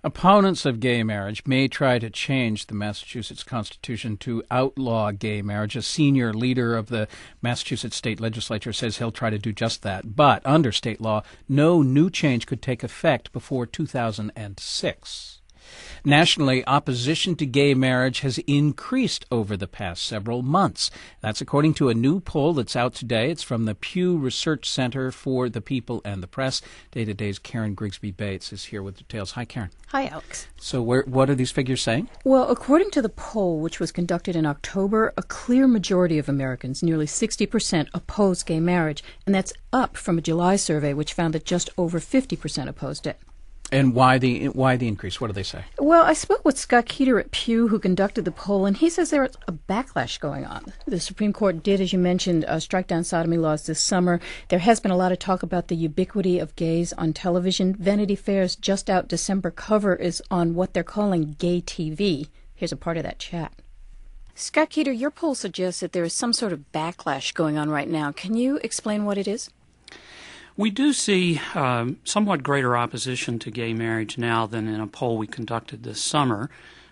Opponents of gay marriage may try to change the Massachusetts Constitution to outlaw gay marriage. A senior leader of the Massachusetts state legislature says he'll try to do just that. But under state law, no new change could take effect before 2006. Nationally, opposition to gay marriage has increased over the past several months. That's according to a new poll that's out today. It's from the Pew Research Center for the People and the Press. Day to Day's Karen Grigsby Bates is here with details. Hi, Karen. Hi, Alex. So what are these figures saying? Well, according to the poll, which was conducted in October, a clear majority of Americans, nearly 60%, oppose gay marriage. And that's up from a July survey, which found that just over 50% opposed it. And why the increase? What do they say? Well, I spoke with Scott Keeter at Pew, who conducted the poll, and he says there's a backlash going on. The Supreme Court did, as you mentioned, strike down sodomy laws this summer. There has been a lot of talk about the ubiquity of gays on television. Vanity Fair's just out December cover is on what they're calling gay TV. Here's a part of that chat. Scott Keeter, your poll suggests that there is some sort of backlash going on right now. Can you explain what it is? We do see somewhat greater opposition to gay marriage now than in a poll we conducted this summer.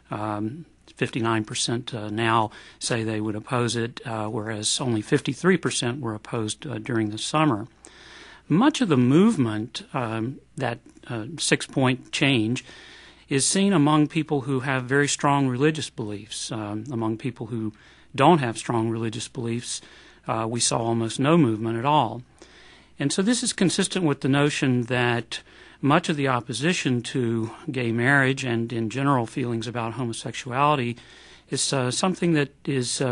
59% now say they would oppose it, whereas only 53% were opposed during the summer. Much of the movement, that 6-point change, is seen among people who have very strong religious beliefs. Among people who don't have strong religious beliefs, we saw almost no movement at all. And so this is consistent with the notion that much of the opposition to gay marriage and in general feelings about homosexuality is something that is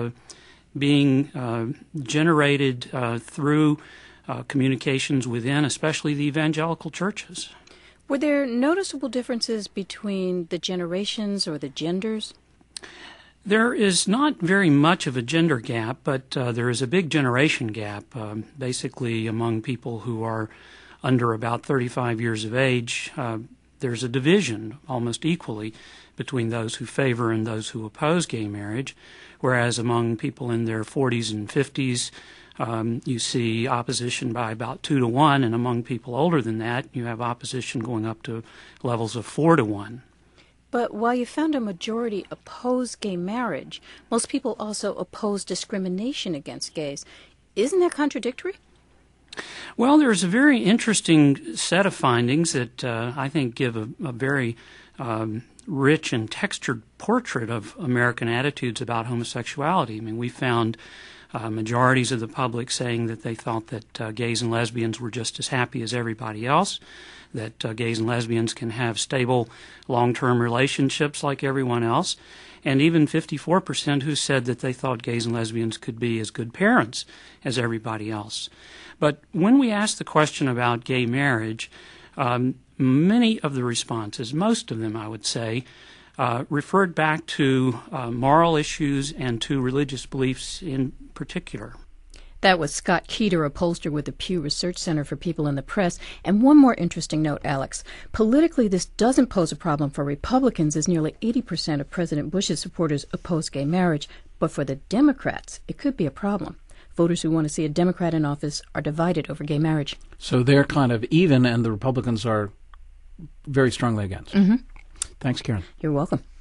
being generated through communications within, especially the evangelical churches. Were there noticeable differences between the generations or the genders? There is not very much of a gender gap, but there is a big generation gap, basically among people who are under about 35 years of age. There's a division almost equally between those who favor and those who oppose gay marriage, whereas among people in their 40s and 50s, you see opposition by about 2 to 1, and among people older than that, you have opposition going up to levels of 4 to 1. But while you found a majority oppose gay marriage, most people also oppose discrimination against gays. Isn't that contradictory? Well, there's a very interesting set of findings that I think give a very rich and textured portrait of American attitudes about homosexuality. I mean, we found majorities of the public saying that they thought that gays and lesbians were just as happy as everybody else, that gays and lesbians can have stable long-term relationships like everyone else, and even 54% who said that they thought gays and lesbians could be as good parents as everybody else. But when we asked the question about gay marriage, many of the responses, most of them I would say, referred back to moral issues and to religious beliefs in particular. That was Scott Keeter, a pollster with the Pew Research Center for People and the Press. And one more interesting note, Alex. Politically, this doesn't pose a problem for Republicans, as nearly 80% of President Bush's supporters oppose gay marriage. But for the Democrats, it could be a problem. Voters who want to see a Democrat in office are divided over gay marriage. So they're kind of even, and the Republicans are very strongly against. Mm-hmm. Thanks, Karen. You're welcome.